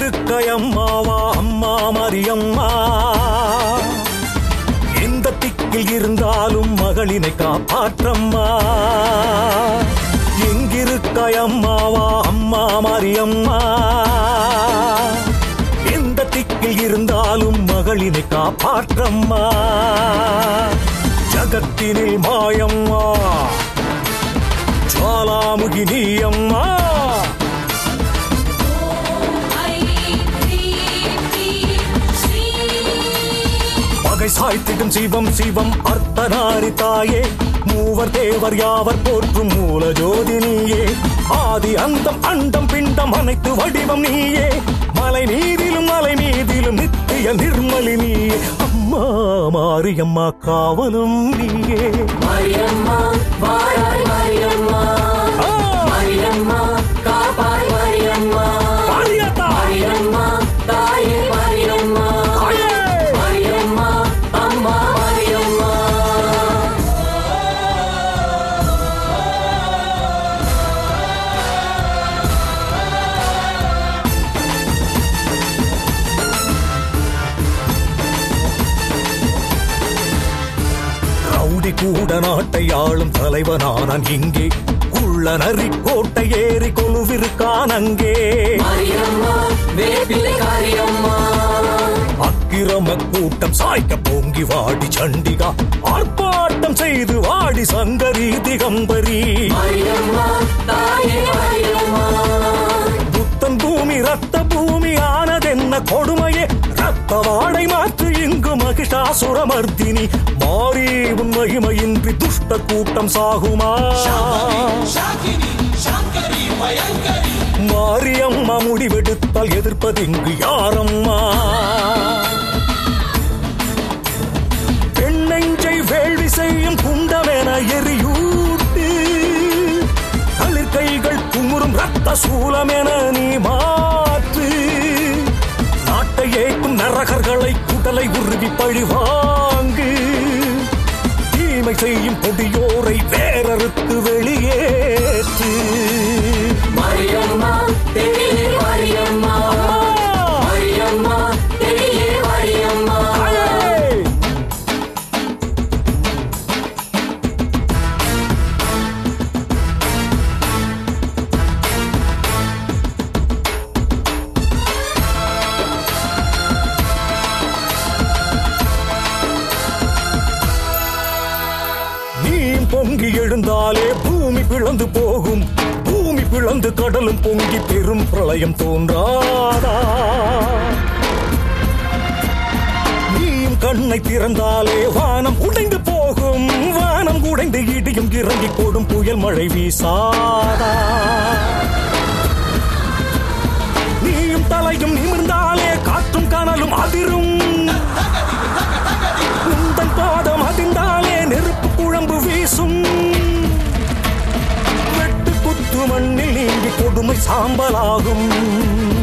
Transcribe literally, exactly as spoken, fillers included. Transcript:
எங்கிருக்கையம்மாவா அம்மா மரியம்மா, எந்த திக்கில் இருந்தாலும் மகளினை காப்பாற்றம்மா. எங்கிருக்கையம்மாவா அம்மா மரியம்மா, எந்த திக்கில் இருந்தாலும் மகளினை காப்பாற்றம்மா. ஜகத்தினில் மாயம்மா ஜாலாமுகி நீ அம்மா. பகை சாய்த்திடும் சிவம் சிவம் அர்த்தநாரி தாயே, மூவர் தேவர் யாவர் போற்றும் மூல ஜோதி நீயே. ஆதி அந்தம் அண்டம் பிண்டம் அனைத்து வடிவம் நீயே, மலை மீதிலும் மலை மீதிலும் நித்திய நிர்மலி நீயே. அம்மா மாரியம்மா காவலும் நீயே. மாரியம்மா வாராய் மாரியம்மா, மாரியம்மா காப்பாய் மாரியம்மா, மாரியம்மா தாயே மாரியம்மா, மாரியம்மா அம்மா மாரியம்மா. ரவுடி கூட நாட்டை ஆளும் தலைவனானான் இங்கே, உள்ள நரி கோட்டை ஏறி கொலுவிருக்கான் அங்கே. அக்கிரம கூட்டம் சாய்க்க பொங்கி வாடி சண்டிகா, ஆர்ப்பாட்டம் செய்து வாடி சங்கரி திகம்பரி. புத்தன் பூமி ரத்த பூமி ஆனதென்ன கொடுமையே, ரத்த வாடை மாற்று இங்கு மகிஷாசுரமர்த்தினி. மாறி உன் மகிமையின்றி துஷ்ட கூட்டம் சாகுமா. மாரியம்மா முடிவெடுத்தால் எதிர்ப்பதிங்கு யாரம்மா. பெண்ணெஞ்சை வேள்வி செய்யும் குண்டமென எரியூட்டு, களிர் கைகள் குமுறும் ரத்த சூலமென நீ மாற்று. நாட்டை ஏற்கும் நரகர்களை குடலை உருவி பழிவாங்கு, தீமை செய்யும் கொடியோரை வேறறுத்து வெளியேற்று. மாரியம்மா தெளியே மாரியம்மா, மாரியம்மா தெளியே மாரியம்மா. பொங்கி எழுந்தாலே பூமி பிளந்து போகும், பூமி பிளந்து கடலும் பொங்கி பெரும் பிரளயம் தோன்றாதா. நீயும் கண்ணை திறந்தாலே வானம் உடைந்து போகும், வானம் உடைந்து இடியும் இறங்கி போடும் புயல் மழை வீசாதா. நீயும் தலையும் நிமிர்ந்தாலே காற்றும் கனலும் அதிரும், உந்தன் பாதம் அதிர்ந்தாலே நெருப்பு குழம்பு வீசும். வெட்டு குத்து மண்ணில் நீங்கி கொடுமை சாம்பலாகும்.